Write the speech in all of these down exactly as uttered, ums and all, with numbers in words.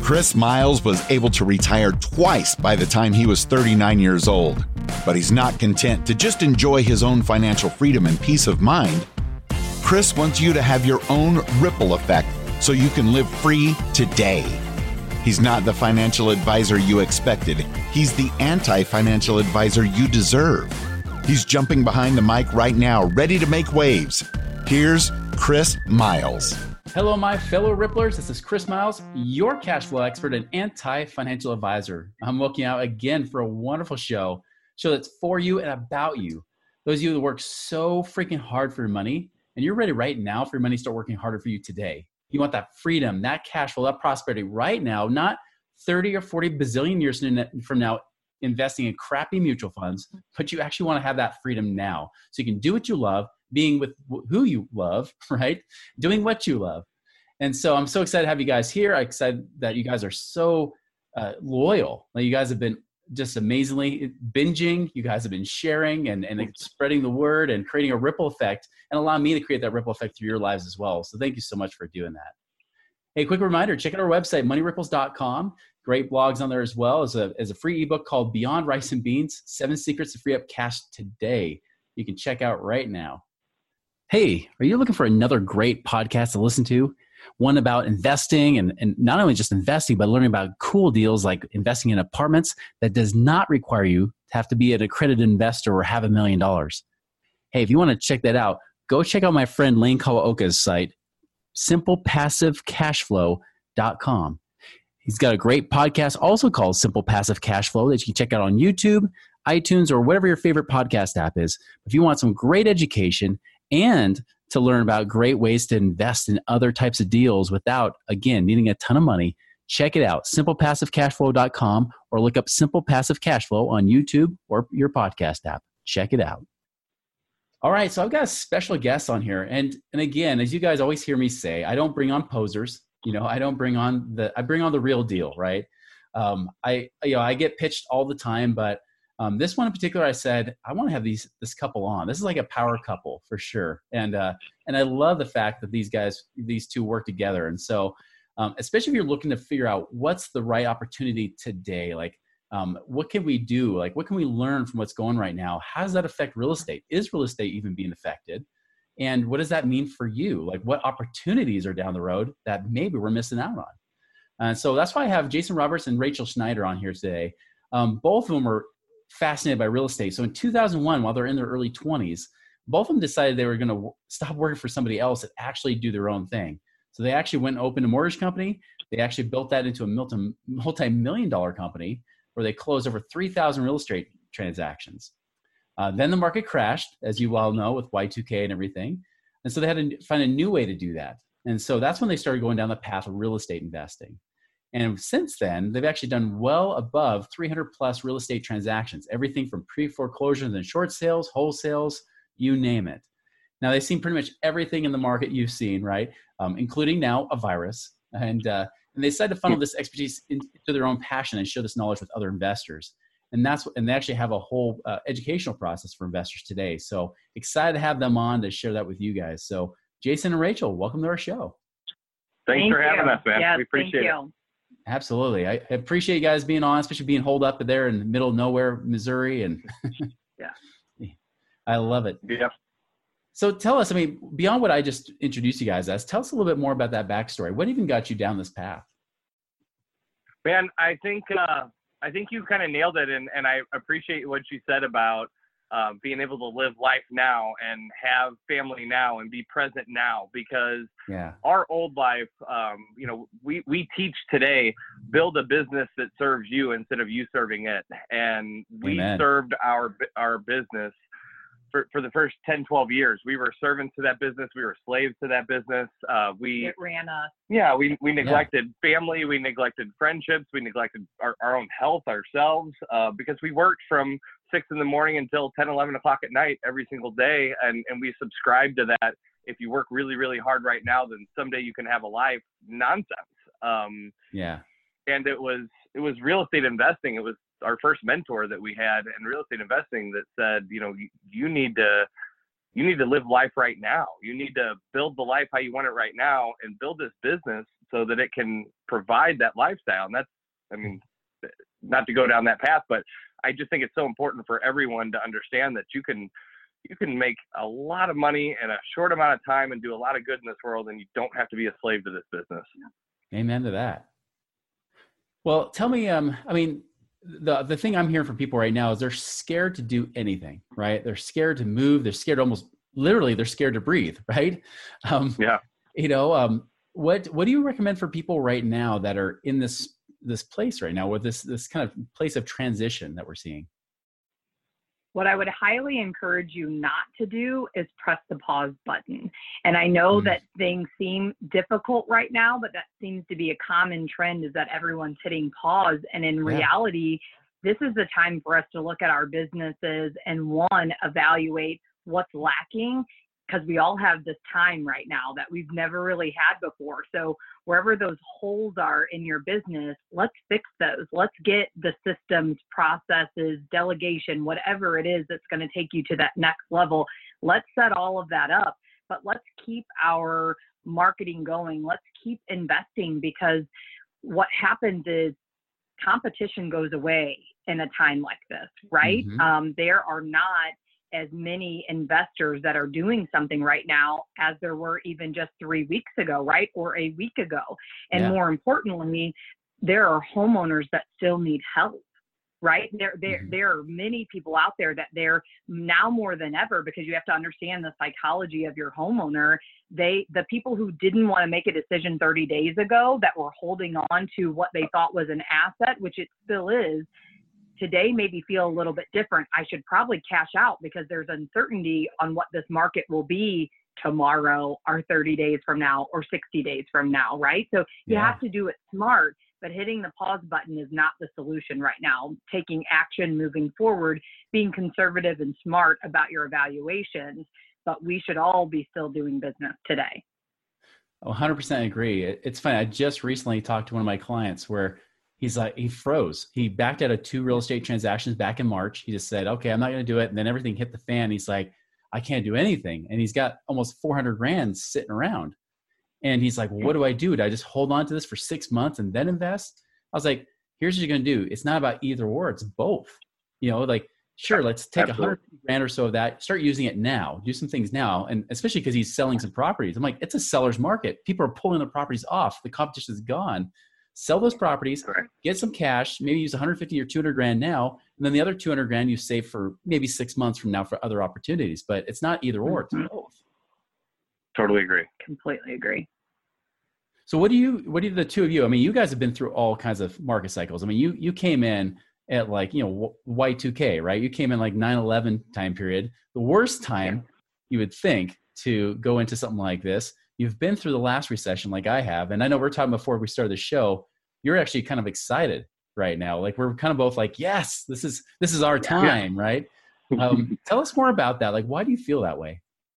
Chris Miles was able to retire twice by the time he was thirty-nine years old, but he's not content to just enjoy his own financial freedom and peace of mind. Chris wants you to have your own ripple effect so you can live free today. He's not the financial advisor you expected. He's the anti-financial advisor you deserve. He's jumping behind the mic right now, ready to make waves. Here's Chris Miles. Hello, my fellow Ripplers. This is Chris Miles, your cash flow expert and anti-financial advisor. I'm looking out again for a wonderful show, show that's for you and about you. Those of you that work so freaking hard for your money, and you're ready right now for your money to start working harder for you today. You want that freedom, that cash flow, that prosperity right now, not thirty or forty bazillion years from now investing in crappy mutual funds, but you actually want to have that freedom now. So you can do what you love, being with who you love, right? Doing what you love. And so I'm so excited to have you guys here. I'm excited that you guys are so uh, loyal. Like you guys have been just amazingly binging. You guys have been sharing and, and spreading the word and creating a ripple effect and allowing me to create that ripple effect through your lives as well. So thank you so much for doing that. Hey, quick reminder, check out our website, money ripples dot com. Great blogs on there as well as a, as a free ebook called Beyond Rice and Beans, Seven Secrets to Free Up Cash Today. You can check out right now. Hey, are you looking for another great podcast to listen to? One about investing and, and not only just investing, but learning about cool deals like investing in apartments that does not require you to have to be an accredited investor or have a million dollars. Hey, if you want to check that out, go check out my friend Lane Kawaoka's site, simple passive cash flow dot com. He's got a great podcast also called Simple Passive Cash Flow that you can check out on YouTube, iTunes, or whatever your favorite podcast app is. If you want some great education and to learn about great ways to invest in other types of deals without, again, needing a ton of money, check it out, simple passive cash flow dot com, or look up Simple Passive Cash Flow on YouTube or your podcast app. Check it out. All right, so I've got a special guest on here. And, and again, as you guys always hear me say, I don't bring on posers. You know, I don't bring on the, I bring on the real deal, right? Um, I, you know, I get pitched all the time, but Um, this one in particular, I said, I want to have these this couple on. This is like a power couple for sure. And uh, and I love the fact that these guys, these two work together. And so, um, especially if you're looking to figure out what's the right opportunity today, like um, what can we do? Like what can we learn from what's going right now? How does that affect real estate? Is real estate even being affected? And what does that mean for you? Like what opportunities are down the road that maybe we're missing out on? And so that's why I have Jason Roberts and Rachel Schneider on here today. Um, both of them are fascinated by real estate. So in two thousand one, while they're in their early twenties, both of them decided they were going to stop working for somebody else and actually do their own thing. So they actually went and opened a mortgage company. They actually built that into a multi- multi-million dollar company where they closed over three thousand real estate transactions. Uh, then the market crashed, as you all know, with Y two K and everything. And so they had to find a new way to do that. And so that's when they started going down the path of real estate investing. And since then, they've actually done well above three hundred plus real estate transactions, everything from pre-foreclosures and short sales, wholesales, you name it. Now, they've seen pretty much everything in the market you've seen, right? Um, including now a virus. And, uh, and they decided to funnel this expertise into their own passion and share this knowledge with other investors. And that's what, and they actually have a whole uh, educational process for investors today. So excited to have them on to share that with you guys. So Jason and Rachel, welcome to our show. Thanks Thank for you. having us, man. Yes, we appreciate thank it. you. Absolutely. I appreciate you guys being on, especially being holed up there in the middle of nowhere, Missouri. And yeah, I love it. Yep. So tell us, I mean, beyond what I just introduced you guys as, tell us a little bit more about that backstory. What even got you down this path? Man, I think uh, I think you kind of nailed it, and, and I appreciate what you said about uh, being able to live life now and have family now and be present now, because yeah. our old life, um, you know, we, we teach today, build a business that serves you instead of you serving it. And we Amen. served our our business for, for the first ten, twelve years. We were servants to that business. We were slaves to that business. Uh, we it ran us. Yeah, we, we neglected yeah. family, we neglected friendships, we neglected our, our own health ourselves, uh, because we worked from six in the morning until ten, eleven o'clock at night every single day. And, and we subscribed to that. If you work really, really hard right now, then someday you can have a life nonsense. Um, yeah. And it was, it was real estate investing. It was our first mentor that we had in real estate investing that said, you know, you, you need to, you need to live life right now. You need to build the life how you want it right now and build this business so that it can provide that lifestyle. And that's, I mean, not to go down that path, but I just think it's so important for everyone to understand that you can, you can make a lot of money in a short amount of time and do a lot of good in this world. And you don't have to be a slave to this business. Amen to that. Well, tell me, um, I mean, the the thing I'm hearing from people right now is they're scared to do anything, right? They're scared to move. They're scared almost literally, they're scared to breathe, right? Um, yeah. You know, um, what what do you recommend for people right now that are in this this place right now, with this this kind of place of transition that we're seeing? What I would highly encourage you not to do is press the pause button. And I know mm. that things seem difficult right now, but that seems to be a common trend, is that everyone's hitting pause. And in yeah. reality, this is the time for us to look at our businesses and, one, evaluate what's lacking, because we all have this time right now that we've never really had before. So wherever those holes are in your business, let's fix those. Let's get the systems, processes, delegation, whatever it is that's going to take you to that next level. Let's set all of that up, but let's keep our marketing going. Let's keep investing, because what happens is competition goes away in a time like this, right? Mm-hmm. Um, there are not as many investors that are doing something right now as there were even just three weeks ago, right? Or a week ago. And yeah. more importantly, there are homeowners that still need help, right? There, there, mm-hmm. there are many people out there that they're now more than ever, because you have to understand the psychology of your homeowner. They, the people who didn't want to make a decision thirty days ago, that were holding on to what they thought was an asset, which it still is, today maybe feel a little bit different. I should probably cash out because there's uncertainty on what this market will be tomorrow or thirty days from now or sixty days from now, right? So you yeah. have to do it smart, but hitting the pause button is not the solution right now. Taking action, moving forward, being conservative and smart about your evaluations, but we should all be still doing business today. one hundred percent agree. It's funny. I just recently talked to one of my clients where he's like, he froze. He backed out of two real estate transactions back in March. He just said, okay, I'm not going to do it. And then everything hit the fan. He's like, I can't do anything. And he's got almost four hundred grand sitting around. And he's like, well, what do I do? Do I just hold on to this for six months and then invest? I was like, here's what you're going to do. It's not about either or, it's both. You know, like, sure, let's take a hundred grand or so of that, start using it now, do some things now. And especially because he's selling some properties. I'm like, it's a seller's market. People are pulling the properties off. The competition is gone. Sell those properties, Correct. Get some cash, maybe use one hundred fifty or two hundred grand now, and then the other two hundred grand you save for maybe six months from now for other opportunities. But it's not either or, it's both. Totally agree. Completely agree. So what do you, what do the two of you, I mean, you guys have been through all kinds of market cycles. I mean, you you came in at like, you know, Y two K, right? You came in like nine eleven time period, the worst time you would think to go into something like this. You've been through the last recession like I have. And I know we're talking before we started the show, you're actually kind of excited right now. Like we're kind of both like, yes, this is, this is our time, yeah. right? Um, tell us more about that. Like, why do you feel that way?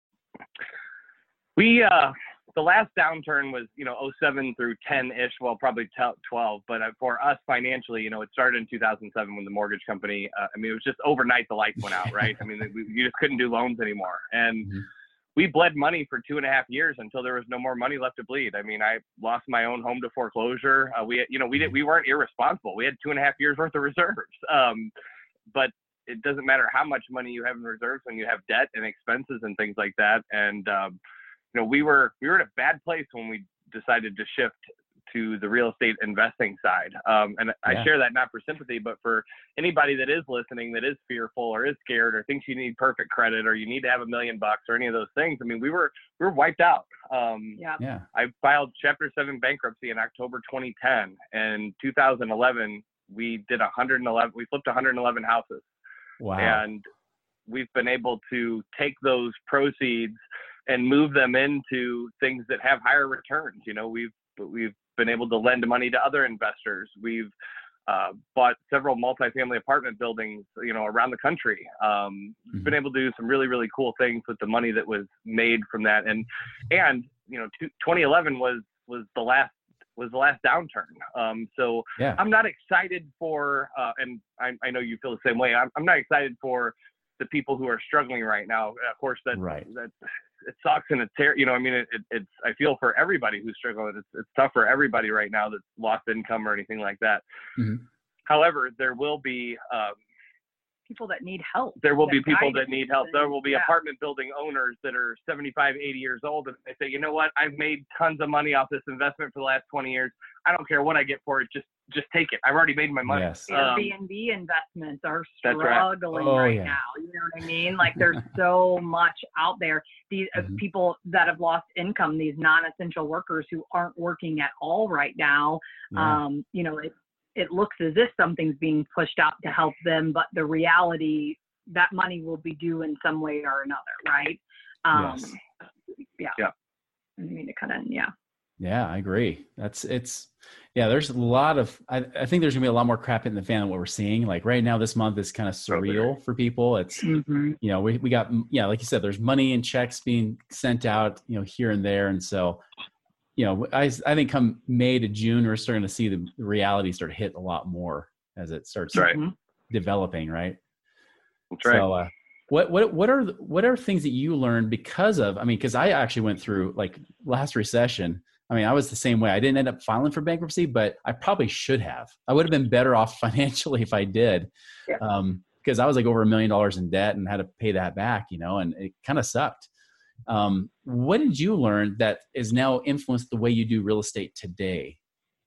We, uh, the last downturn was, you know, oh seven through ten-ish, well, probably twelve. But for us financially, you know, it started in two thousand seven when the mortgage company, uh, I mean, it was just overnight the lights went out, right? I mean, we, you just couldn't do loans anymore. And mm-hmm. we bled money for two and a half years until there was no more money left to bleed. I mean, I lost my own home to foreclosure. Uh, we, you know, we didn't, we weren't irresponsible. We had two and a half years worth of reserves. Um, but it doesn't matter how much money you have in reserves when you have debt and expenses and things like that. And, um, you know, we were, we were in a bad place when we decided to shift to the real estate investing side. Um, and yeah. I share that not for sympathy, but for anybody that is listening, that is fearful or is scared or thinks you need perfect credit or you need to have a million bucks or any of those things. I mean, we were, we were wiped out. Um, yeah. yeah. I filed Chapter seven bankruptcy in October twenty ten. And two thousand eleven, we did one hundred eleven, we flipped one hundred eleven houses. Wow. And we've been able to take those proceeds and move them into things that have higher returns. You know, we've, we've been able to lend money to other investors. We've uh, bought several multifamily apartment buildings, you know, around the country. Um, mm-hmm. Been able to do some really, really cool things with the money that was made from that. And, and, you know, twenty eleven was, was the last, was the last downturn. Um, so yeah. I'm not excited for, uh, and I, I know you feel the same way. I'm, I'm not excited for the people who are struggling right now. Of course, that right. that it sucks and it's ter- you know, I mean, it, it, it's I feel for everybody who's struggling. It's it's tough for everybody right now that's lost income or anything like that. Mm-hmm. However, there will be um, people that need help. There will that be people guidance that need help. There will be yeah. apartment building owners that are seventy-five, eighty years old, and they say, you know what, I've made tons of money off this investment for the last twenty years. I don't care what I get for it. Just just take it. I've already made my money. Yes. Um, Airbnb investments are That's right. struggling Oh, right yeah. now. You know what I mean? Like there's so much out there. These uh, Mhm. people that have lost income, these non-essential workers who aren't working at all right now. Yeah. Um, you know, it it looks as if something's being pushed out to help them, but the reality, that money will be due in some way or another, right? Um, Yes. Yeah. Yeah. I didn't mean to cut in. Yeah. Yeah, I agree. That's it's yeah, there's a lot of I, I think there's gonna be a lot more crap in the fan than what we're seeing. Like right now, this month is kind of surreal for people. It's Mm-hmm. you know, we, we got yeah, like you said, there's money and checks being sent out, you know, here and there. And so, you know, I I think come May to June, we're starting to see the reality start to hit a lot more as it starts That's right. Mm-hmm. developing, right? That's right. So uh What what what are what are things that you learned because of? I mean, because I actually went through like last recession. I mean, I was the same way. I didn't end up filing for bankruptcy, but I probably should have. I would have been better off financially if I did, Yeah. um, because I was like over a million dollars in debt and had to pay that back. You know, and it kind of sucked. Um, what did you learn that is now influenced the way you do real estate today?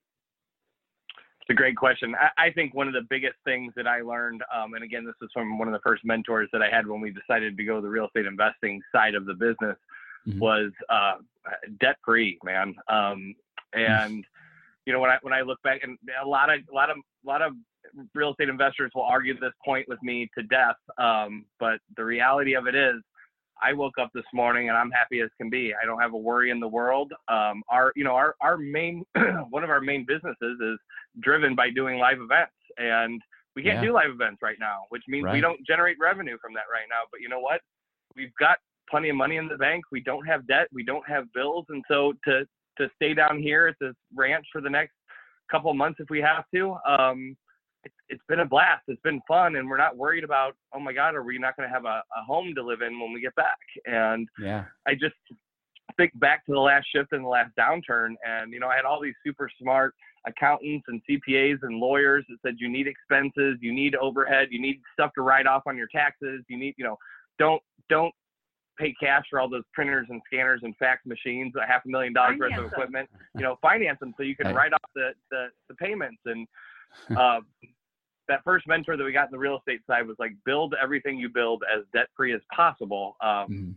It's a great question. I, I think one of the biggest things that I learned, um, and again, this is from one of the first mentors that I had when we decided to go the real estate investing side of the business, mm-hmm. was uh, debt-free, man. Um, and you know, when I when I look back, and a lot of a lot of a lot of real estate investors will argue this point with me to death. Um, but the reality of it is, I woke up this morning and I'm happy as can be. I don't have a worry in the world. Um, our, you know, our, our main, one of our main businesses is driven by doing live events, and we can't Yeah. do live events right now, which means Right. we don't generate revenue from that right now. But you know what? We've got plenty of money in the bank. We don't have debt. We don't have bills. And so to, to stay down here at this ranch for the next couple of months, if we have to, um, It's, it's been a blast. It's been fun, and we're not worried about, oh my God, are we not going to have a, a home to live in when we get back? And Yeah. I just think back to the last shift and the last downturn, and you know, I had all these super smart accountants and C P As and lawyers that said you need expenses, you need overhead, you need stuff to write off on your taxes, you need, you know, don't don't pay cash for all those printers and scanners and fax machines, a half a million dollars worth of equipment, you know, finance them so you can Right. write off the, the, the payments. And uh, that first mentor that we got in the real estate side was like, build everything you build as debt-free as possible. Um, Mm-hmm.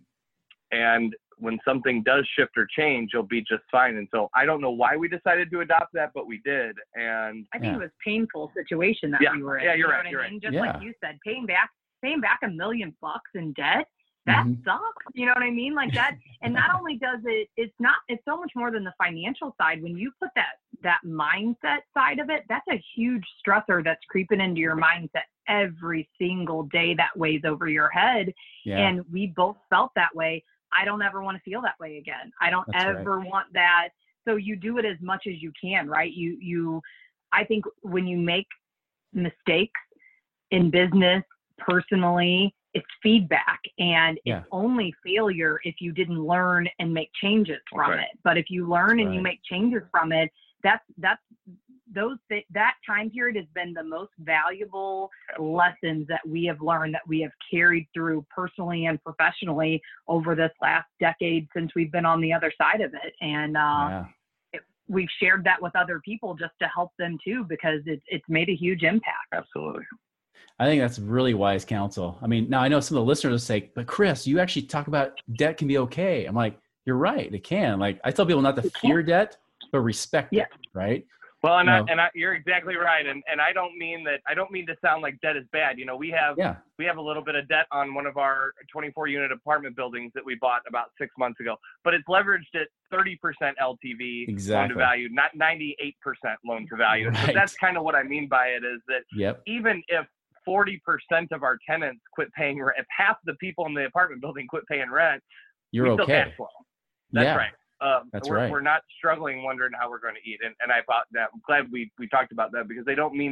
And when something does shift or change, you'll be just fine. And so I don't know why we decided to adopt that, but we did. And I think Yeah. it was a painful situation that Yeah. we were in. Yeah, you're you know right, what you're I mean? right. Just Yeah. like you said, paying back, paying back a million bucks in debt, that Mhm. sucks. You know what I mean? Like that. And not only does it, it's not, it's so much more than the financial side. When you put that, that mindset side of it, that's a huge stressor that's creeping into your mindset every single day that weighs over your head. Yeah. And we both felt that way. I don't ever want to feel that way again. I don't That's right. ever want that. So you do it as much as you can, right? You, you, I think when you make mistakes in business, personally, it's feedback, and Yeah. it's only failure if you didn't learn and make changes from Right. it. But if you learn That's and you right. make changes from it, that's, that's, those, that time period has been the most valuable lessons that we have learned, that we have carried through personally and professionally over this last decade since we've been on the other side of it. And, uh, Yeah. it, we've shared that with other people just to help them too, because it's, it's made a huge impact. absolutely. I think that's really wise counsel. I mean, now I know some of the listeners will say, but Chris, you actually talk about debt can be okay. I'm like, you're right. It can. Like, I tell people not to fear debt, but respect Yeah. it. Right. Well, and, You I, know. and I, you're exactly right. And, and I don't mean that, I don't mean to sound like debt is bad. You know, we have, Yeah. we have a little bit of debt on one of our twenty-four unit apartment buildings that we bought about six months ago, but it's leveraged at thirty percent L T V loan Exactly. to value, not ninety-eight percent loan to value. So Right. that's kind of what I mean by it, is that Yep. even if forty percent of our tenants quit paying rent, if half the people in the apartment building quit paying rent, You're we still okay. cash flow. That's Yeah. right. Um, That's we're, right. we're not struggling wondering how we're going to eat. And, and I thought that I'm glad we, we talked about that, because they don't mean to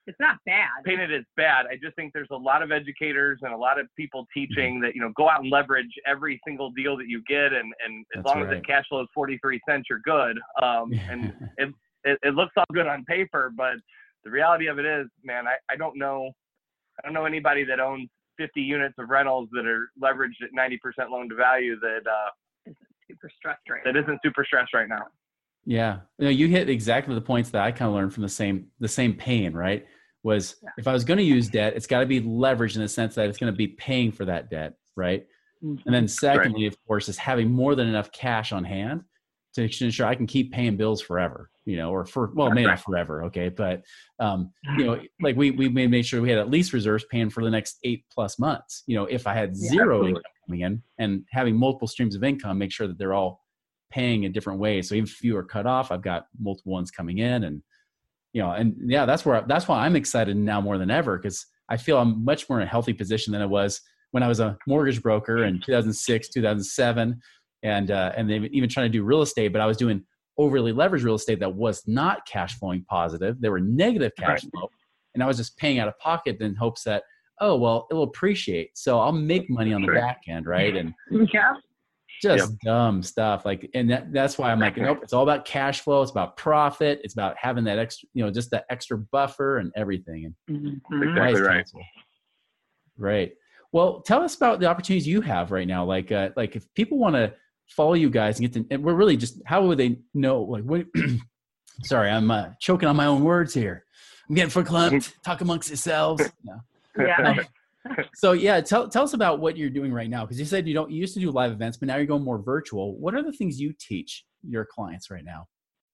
it's not bad. Painted as bad. I just think there's a lot of educators and a lot of people teaching that, you know, go out and leverage every single deal that you get. And, and as That's long right. as the cash flow is forty-three cents, you're good. Um, and it, it, it looks all good on paper, but the reality of it is, man, I, I don't know. I don't know anybody that owns fifty units of rentals that are leveraged at ninety percent loan to value that, uh, Isn't super stressed right that now. isn't super stressed right now. Yeah. You know, you hit exactly the points that I kind of learned from the same, the same pain, right? Was Yeah. if I was going to use debt, it's got to be leveraged in the sense that it's going to be paying for that debt. Right. Mhm. And then secondly, of course, is having more than enough cash on hand to ensure I can keep paying bills forever, you know, or for, well, maybe not forever. Okay. But, um, you know, like we, we made, made sure we had at least reserves paying for the next eight plus months. You know, if I had zero absolutely. income coming in, and having multiple streams of income, make sure that they're all paying in different ways. So even if you are cut off, I've got multiple ones coming in, and, you know, and yeah, that's where, that's why I'm excited now more than ever. Cause I feel I'm much more in a healthy position than I was when I was a mortgage broker in two thousand six, two thousand seven. And, uh, and they even trying to do real estate, but I was doing overly leveraged real estate that was not cash flowing positive. They were negative cash Right. flow. And I was just paying out of pocket in hopes that, oh, well, it'll appreciate. So I'll make money on the Sure. back end. Right. And Yeah. just Yep. dumb stuff. Like, and that, that's why I'm like, nope, it's all about cash flow. It's about profit. It's about having that extra, you know, just that extra buffer and everything. And Mhm. Exactly wise right. counsel. Right. Well, tell us about the opportunities you have right now. Like, uh, like if people want to follow you guys and get to, and we're really just, how would they know? Like, what, sorry, I'm uh, choking on my own words here. I'm getting verklempt. Talk amongst yourselves. No. Yeah. So yeah, tell tell us about what you're doing right now, because you said you don't you used to do live events, but now you're going more virtual. What are the things you teach your clients right now?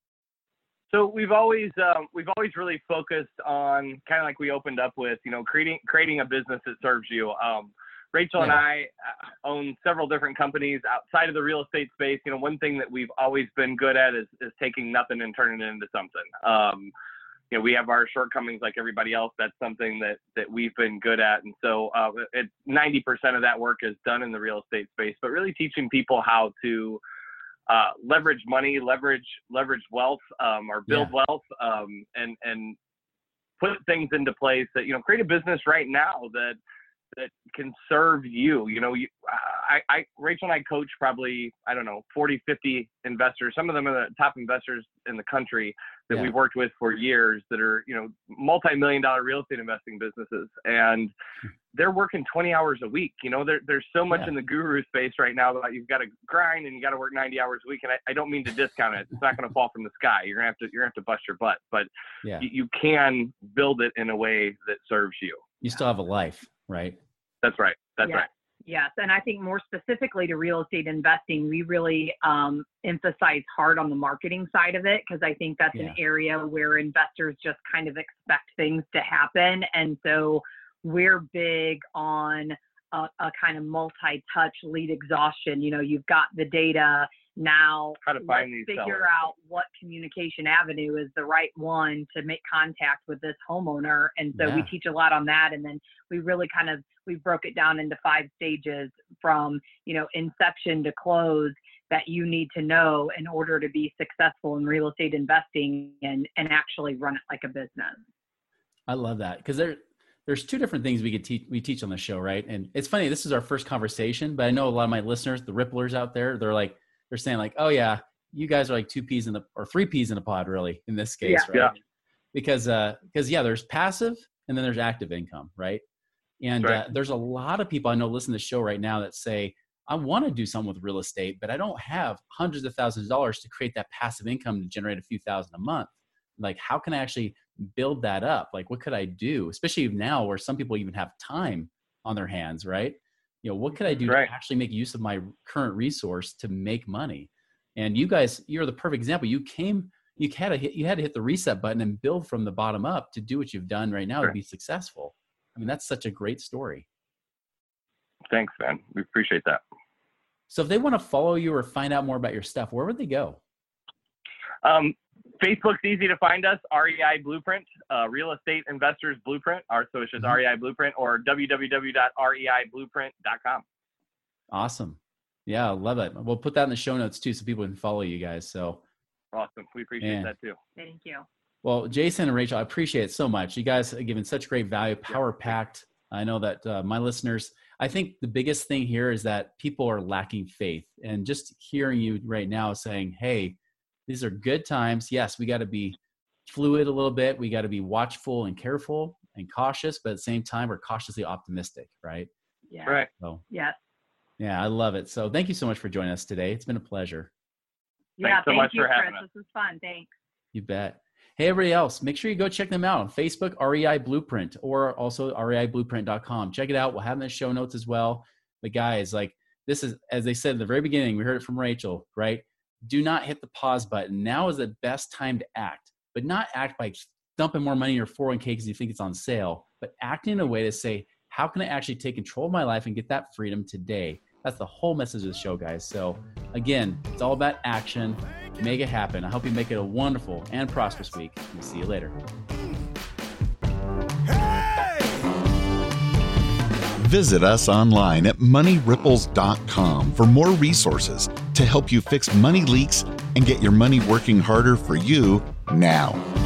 So we've always um, we've always really focused on kind of like we opened up with, you know, creating creating a business that serves you. Um, Rachel and Yeah. I own several different companies outside of the real estate space. You know, one thing that we've always been good at is is taking nothing and turning it into something. Um, you know, we have our shortcomings like everybody else. That's something that that we've been good at, and so uh, it ninety percent of that work is done in the real estate space. But really teaching people how to Uh, leverage money, leverage leverage wealth, um, or build Yeah. wealth, um, and and put things into place that, you know, create a business right now that that can serve you. You know, you, I, I Rachel and I coach probably, I don't know, forty, fifty investors. Some of them are the top investors in the country that Yeah. we've worked with for years that are, you know, multi-million dollar real estate investing businesses, and they're working twenty hours a week. You know, there, there's so much Yeah. in the guru space right now that you've got to grind and you got to work ninety hours a week. And I, I don't mean to discount it. It's not going to fall from the sky. You're gonna have to, you're gonna have to bust your butt, but Yeah, you, you can build it in a way that serves you. you still have a life, right? That's right. That's Yeah. right. Yes. And I think more specifically to real estate investing, we really um, emphasize hard on the marketing side of it, because I think that's Yeah. an area where investors just kind of expect things to happen. And so we're big on a, a kind of multi-touch lead exhaustion. You know, you've got the data. Now, How to find let's these figure sellers. out what communication avenue is the right one to make contact with this homeowner. And so we Yeah. teach a lot on that. And then we really kind of, we broke it down into five stages from, you know, inception to close that you need to know in order to be successful in real estate investing and, and actually run it like a business. I love that, because there there's two different things we could teach we teach on the show, right? And it's funny, this is our first conversation, but I know a lot of my listeners, the Ripplers out there, they're like they're saying like, oh yeah, you guys are like two peas in the or three peas in a pod, really, in this case, Yeah. right? Yeah. Because uh because yeah, there's passive and then there's active income, right? And Right. uh, there's a lot of people I know listen to the show right now that say, I want to do something with real estate, but I don't have hundreds of thousands of dollars to create that passive income to generate a few thousand a month. Like, how can I actually build that up? Like, what could I do? Especially now where some people even have time on their hands, right? You know, what could I do Right. to actually make use of my current resource to make money? And you guys, you're the perfect example. You came, you had to hit, you had to hit the reset button and build from the bottom up to do what you've done right now to Right. be successful. I mean, that's such a great story. Thanks, man. We appreciate that. So if they want to follow you or find out more about your stuff, where would they go? Um, Facebook's easy to find us, R E I Blueprint, uh, Real Estate Investors Blueprint, our, so it's just Mhm. R E I Blueprint, or w w w dot r e i blueprint dot com. Awesome. Yeah, I love it. We'll put that in the show notes too so people can follow you guys. So Awesome. We appreciate Man. that too. Thank you. Well, Jason and Rachel, I appreciate it so much. You guys are giving such great value, power packed. I know that uh, my listeners, I think the biggest thing here is that people are lacking faith. And just hearing you right now saying, hey, these are good times. Yes, we got to be fluid a little bit. We got to be watchful and careful and cautious, but at the same time, we're cautiously optimistic, right? Yeah. Right. So, yes. Yeah, I love it. So thank you so much for joining us today. It's been a pleasure. Yeah, Thanks so thank much you, for Chris. having us. This was fun. Thanks. You bet. Hey, everybody else, make sure you go check them out on Facebook, R E I Blueprint, or also R E I blueprint dot com. Check it out. We'll have them in the show notes as well. But guys, like this is, as they said at the very beginning, we heard it from Rachel, right? Do not hit the pause button. Now is the best time to act, but not act by dumping more money in your four oh one k because you think it's on sale, but act in a way to say, how can I actually take control of my life and get that freedom today? That's the whole message of the show, guys. So again, it's all about action. Make it happen. I hope you make it a wonderful and prosperous week. We'll see you later. Visit us online at money ripples dot com for more resources to help you fix money leaks and get your money working harder for you now.